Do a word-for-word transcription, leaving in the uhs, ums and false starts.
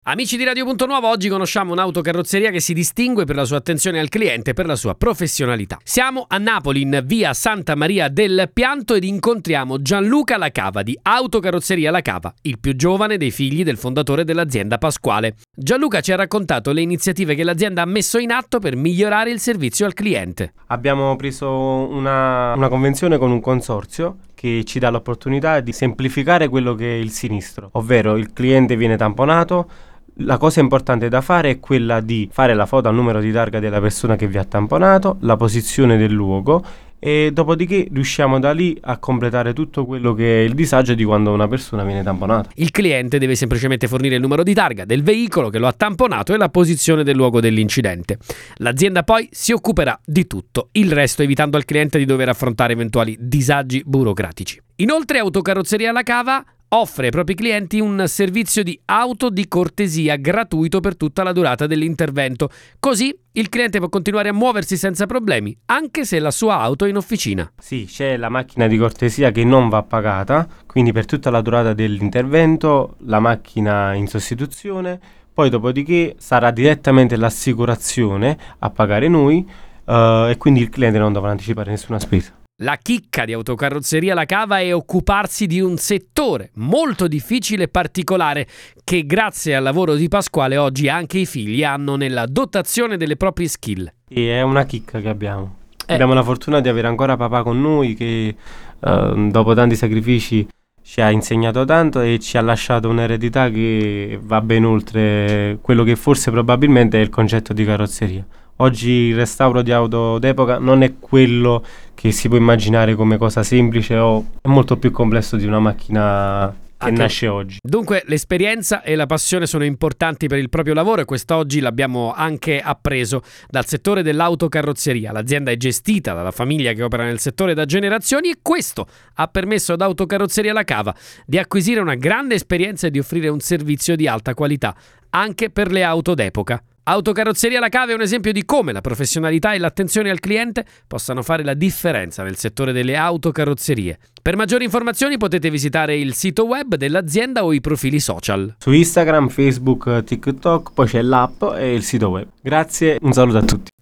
Amici di Radio Punto Nuovo, oggi conosciamo un'autocarrozzeria che si distingue per la sua attenzione al cliente e per la sua professionalità. Siamo a Napoli, in via Santa Maria del Pianto, ed incontriamo Gianluca La Cava di Autocarrozzeria La Cava, il più giovane dei figli del fondatore dell'azienda Pasquale. Gianluca ci ha raccontato le iniziative che l'azienda ha messo in atto per migliorare il servizio al cliente. Abbiamo preso una, una convenzione con un consorzio che ci dà l'opportunità di semplificare quello che è il sinistro, ovvero il cliente viene tamponato. La cosa importante da fare è quella di fare la foto al numero di targa della persona che vi ha tamponato, la posizione del luogo, e dopodiché riusciamo da lì a completare tutto quello che è il disagio di quando una persona viene tamponata. Il cliente deve semplicemente fornire il numero di targa del veicolo che lo ha tamponato e la posizione del luogo dell'incidente. L'azienda poi si occuperà di tutto, il resto evitando al cliente di dover affrontare eventuali disagi burocratici. Inoltre Autocarrozzeria La Cava offre ai propri clienti un servizio di auto di cortesia gratuito per tutta la durata dell'intervento. Così il cliente può continuare a muoversi senza problemi, anche se la sua auto è in officina. Sì, c'è la macchina di cortesia che non va pagata, quindi per tutta la durata dell'intervento la macchina in sostituzione, poi dopodiché sarà direttamente l'assicurazione a pagare noi uh, e quindi il cliente non dovrà anticipare nessuna spesa. La chicca di Autocarrozzeria La Cava è occuparsi di un settore molto difficile e particolare che grazie al lavoro di Pasquale oggi anche i figli hanno nella dotazione delle proprie skill. Sì, è una chicca che abbiamo. Eh. Abbiamo la fortuna di avere ancora papà con noi che uh, dopo tanti sacrifici ci ha insegnato tanto e ci ha lasciato un'eredità che va ben oltre quello che forse probabilmente è il concetto di carrozzeria. Oggi il restauro di auto d'epoca non è quello che si può immaginare come cosa semplice, o è molto più complesso di una macchina che Anche nasce oggi. Dunque l'esperienza e la passione sono importanti per il proprio lavoro e quest'oggi l'abbiamo anche appreso dal settore dell'autocarrozzeria. L'azienda è gestita dalla famiglia che opera nel settore da generazioni e questo ha permesso ad Autocarrozzeria La Cava di acquisire una grande esperienza e di offrire un servizio di alta qualità anche per le auto d'epoca. Autocarrozzeria La Cava è un esempio di come la professionalità e l'attenzione al cliente possano fare la differenza nel settore delle autocarrozzerie. Per maggiori informazioni potete visitare il sito web dell'azienda o i profili social. Su Instagram, Facebook, TikTok, poi c'è l'app e il sito web. Grazie, un saluto a tutti.